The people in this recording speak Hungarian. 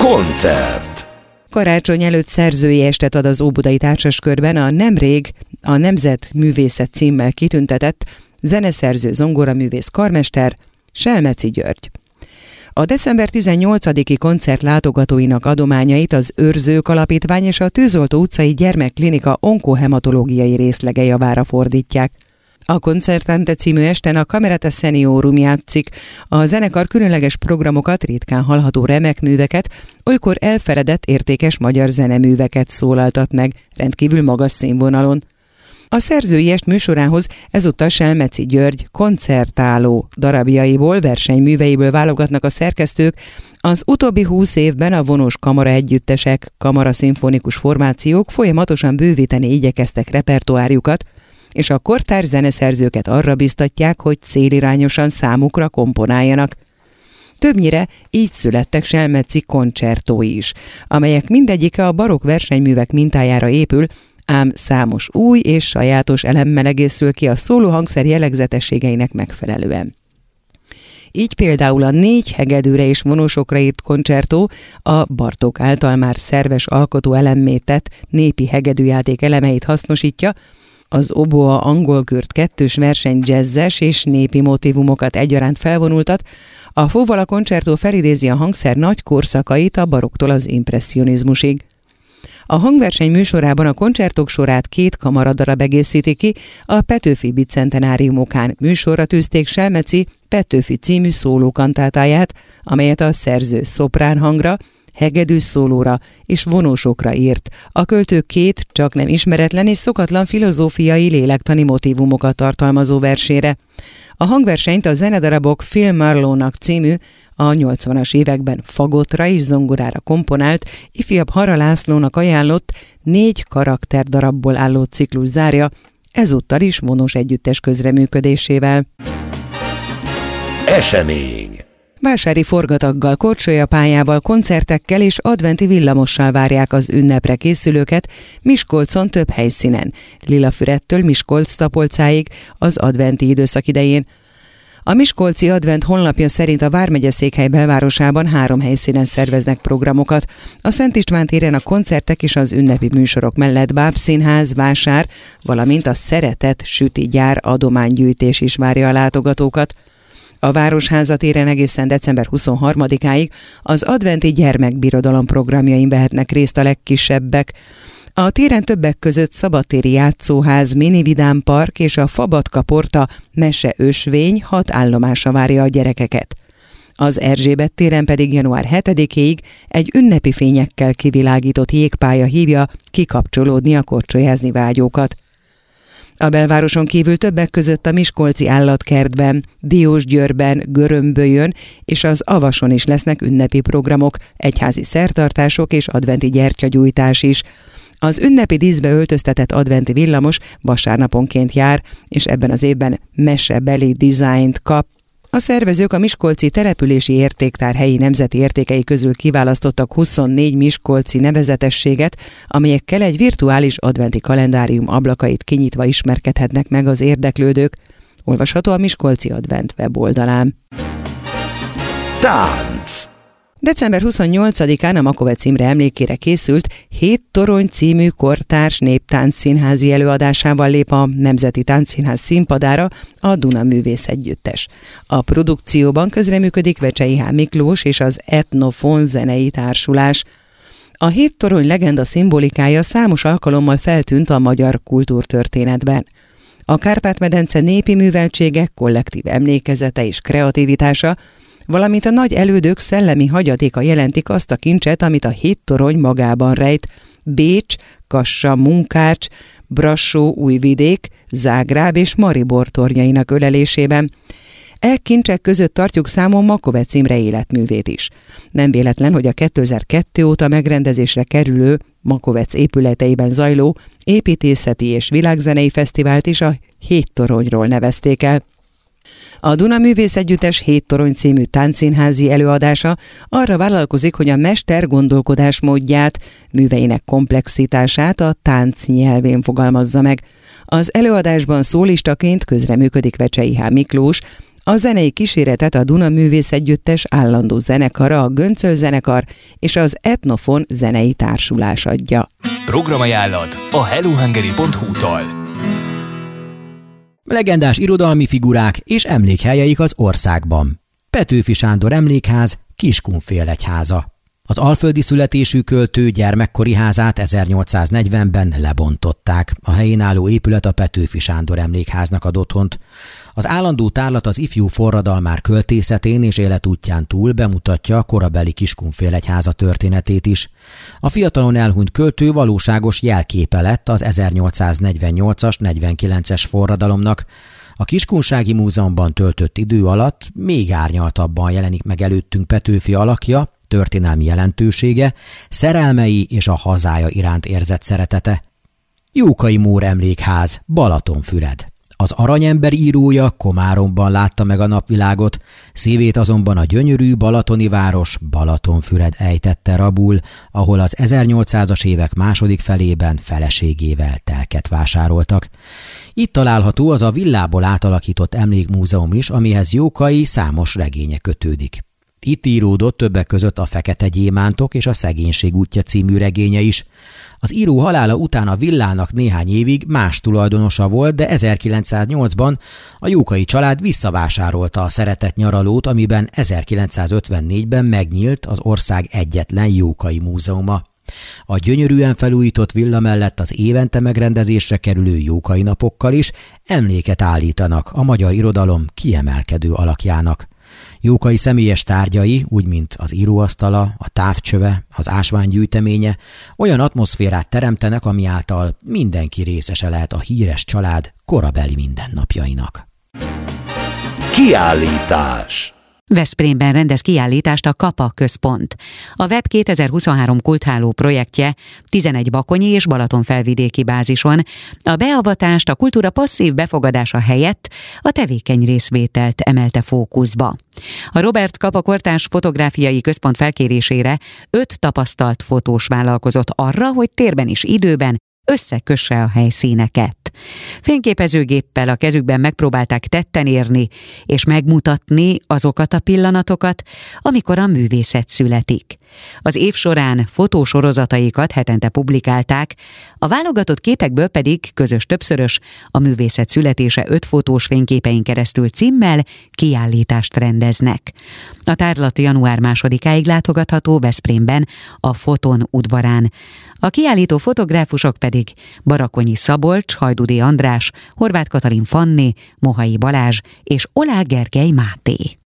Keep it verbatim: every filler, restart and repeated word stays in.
Koncert. Karácsony előtt szerzői estet ad az Óbudai Társaskörben a nemrég a Nemzetművészet címmel kitüntetett zeneszerző, zongoraművész karmester Selmeczi György. A december tizennyolcadiki koncert látogatóinak adományait az Őrzők Alapítvány és a Tűzoltó utcai gyermekklinika onkohematológiai részlege javára fordítják. A Concertante című esten a Camerata Seniorum játszik. A zenekar különleges programokat, ritkán hallható remek műveket, olykor elfeledett értékes magyar zeneműveket szólaltat meg, rendkívül magas színvonalon. A szerzői est műsorához ezúttal Selmeczi György koncertáló darabjaiból, versenyműveiből válogatnak a szerkesztők. Az utóbbi húsz évben a vonós kamara együttesek, kamaraszimfonikus formációk folyamatosan bővíteni igyekeztek repertoárjukat, és a kortárs zeneszerzőket arra biztatják, hogy célirányosan számukra komponáljanak. Többnyire így születtek Selmeczi koncertói is, amelyek mindegyike a barokk versenyművek mintájára épül, ám számos új és sajátos elemmel egészül ki a szólóhangszer jellegzetességeinek megfelelően. Így például a négy hegedűre és vonósokra írt koncertó a Bartók által már szerves alkotó elemmé tett népi hegedűjáték elemeit hasznosítja, az oboa angolkürt kettős verseny jazzes és népi motívumokat egyaránt felvonultat, a fúvola koncertó felidézi a hangszer nagy korszakait a baroktól az impresszionizmusig. A hangverseny műsorában a koncertok sorát két kamaradarab egészíti ki, a Petőfi bicentenáriumokán műsorra tűzték Selmeczi Petőfi című szólókantátáját, amelyet a szerző szoprán hangra, hegedűs szólóra és vonósokra írt. A költő két csak nem ismeretlen és szokatlan filozófiai lélektani motívumokat tartalmazó versére. A hangversenyt a zenedarabok Phil Marlowe-nak című, a nyolcvanas években fagottra és zongorára komponált, ifjabb Hara Lászlónak ajánlott négy karakterdarabból álló ciklus zárja, ezúttal is vonós együttes közreműködésével. Esemény. Vásári forgataggal, korcsolyapályával, koncertekkel és adventi villamossal várják az ünnepre készülőket Miskolcon több helyszínen, Lilafüredtől Miskolc-Tapolcáig az adventi időszak idején. A Miskolci Advent honlapja szerint a vármegye székhely belvárosában három helyszínen szerveznek programokat. A Szent István téren a koncertek és az ünnepi műsorok mellett bábszínház, vásár, valamint a Szeretet süti gyár adománygyűjtés is várja a látogatókat. A Városháza téren egészen december huszonharmadikáig az adventi gyermekbirodalom programjain vehetnek részt a legkisebbek. A téren többek között szabadtéri játszóház, minividám park és a Fabatka Porta meseösvény hat állomása várja a gyerekeket. Az Erzsébet téren pedig január hetedikéig egy ünnepi fényekkel kivilágított jégpálya hívja kikapcsolódni a korcsolyázni vágyókat. A belvároson kívül többek között a Miskolci Állatkertben, Diósgyőrben, Görömbölyön és az Avason is lesznek ünnepi programok, egyházi szertartások és adventi gyertyagyújtás is. Az ünnepi díszbe öltöztetett adventi villamos vasárnaponként jár, és ebben az évben mesebeli dizájnt kap. A szervezők a Miskolci Települési Értéktár helyi nemzeti értékei közül kiválasztottak huszonnégy miskolci nevezetességet, amelyekkel egy virtuális adventi kalendárium ablakait kinyitva ismerkedhetnek meg az érdeklődők. Olvasható a Miskolci Advent weboldalán. Tánc. december huszonnyolcadikán a Makovecz Imre emlékére készült Hét torony című kortárs néptánc színházi előadásával lép a Nemzeti Táncszínház színpadára a Duna Művész Együttes. A produkcióban közreműködik Vecsei H. Miklós és az Etnofon zenei társulás. A Hét torony legenda szimbolikája számos alkalommal feltűnt a magyar kultúrtörténetben. A Kárpát-medence népi műveltsége, kollektív emlékezete és kreativitása, valamint a nagy elődök szellemi hagyatéka jelentik azt a kincset, amit a hét torony magában rejt. Bécs, Kassa, Munkács, Brassó, Újvidék, Zágráb és Maribor tornyainak ölelésében. E kincsek között tartjuk számon Makovecz Imre életművét is. Nem véletlen, hogy a kétezer-kettő óta megrendezésre kerülő Makovecz épületeiben zajló építészeti és világzenei fesztivált is a Hét toronyról nevezték el. A Duna Művész Együttes Hét torony című táncszínházi előadása arra vállalkozik, hogy a mester gondolkodásmódját, műveinek komplexitását a tánc nyelvén fogalmazza meg. Az előadásban szólistaként közreműködik Vecsei H. Miklós, A zenei kíséretet a Duna Művész Együttes állandó zenekara, a Göncöl zenekar és az Etnofon zenei társulás adja. Programajánlat a hellohungary pont hu-tól. Legendás irodalmi figurák és emlékhelyeik az országban. Petőfi Sándor Emlékház, Kiskunfélegyháza. Az alföldi születésű költő gyermekkori házát ezernyolcszáznegyvenben lebontották. A helyén álló épület a Petőfi Sándor Emlékháznak ad otthont. Az állandó tárlat az ifjú forradalmár költészetén és életútján túl bemutatja a korabeli Kiskunfélegyháza történetét is. A fiatalon elhunyt költő valóságos jelképe lett az ezernyolcszáznegyvennyolcas negyvenkilences forradalomnak. A Kiskunsági Múzeumban töltött idő alatt még árnyaltabban jelenik meg előttünk Petőfi alakja, történelmi jelentősége, szerelmei és a hazája iránt érzett szeretete. Jókai Mór Emlékház, Balatonfüred. Az Aranyember írója Komáromban látta meg a napvilágot, szívét azonban a gyönyörű balatoni város Balatonfüred ejtette rabul, ahol az ezernyolcszázas évek második felében feleségével telket vásároltak. Itt található az a villából átalakított emlékmúzeum is, amihez Jókai számos regénye kötődik. Itt íródott többek között a Fekete gyémántok és a Szegénység útja című regénye is. Az író halála után a villának néhány évig más tulajdonosa volt, de ezerkilencszáznyolcban a Jókai család visszavásárolta a szeretett nyaralót, amiben ezerkilencszázötvennégyben megnyílt az ország egyetlen Jókai múzeuma. A gyönyörűen felújított villa mellett az évente megrendezésre kerülő Jókai napokkal is emléket állítanak a magyar irodalom kiemelkedő alakjának. Jókai személyes tárgyai, úgy mint az íróasztala, a távcsöve, az ásványgyűjteménye, olyan atmoszférát teremtenek, ami által mindenki részese lehet a híres család korabeli mindennapjainak. Kiállítás. Veszprémben rendez kiállítást a Kapa Központ. A Web kétezer-huszonhárom kultháló projektje tizenegy bakonyi és balatonfelvidéki bázison a beavatást, a kultúra passzív befogadása helyett a tevékeny részvételt emelte fókuszba. A Robert Kapa Kortárs Fotográfiai Központ felkérésére öt tapasztalt fotós vállalkozott arra, hogy térben és időben összekösse a helyszíneket. Fényképezőgéppel a kezükben megpróbálták tetten érni és megmutatni azokat a pillanatokat, amikor a művészet születik. Az év során fotósorozataikat hetente publikálták, a válogatott képekből pedig közös többszörös, a művészet születése öt fotós fényképein keresztül címmel kiállítást rendeznek. A tárlat január másodikáig látogatható Veszprémben, a Foton udvarán. A kiállító fotográfusok pedig Barakonyi Szabolcs, Hajdúdi András, Horváth Katalin Fanni, Mohai Balázs és Oláh Gergely Máté.